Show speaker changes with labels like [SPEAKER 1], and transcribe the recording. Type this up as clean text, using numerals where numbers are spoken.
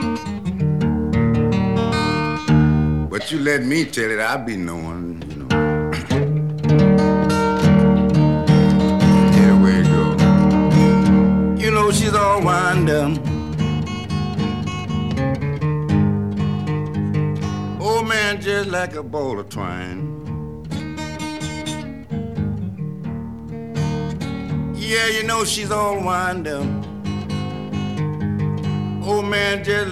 [SPEAKER 1] But you let me tell it, I'll be knowing, you know. Here we go. You know she's all wind up. Old man just like a ball of twine. Yeah, you know she's all wind up. Old man just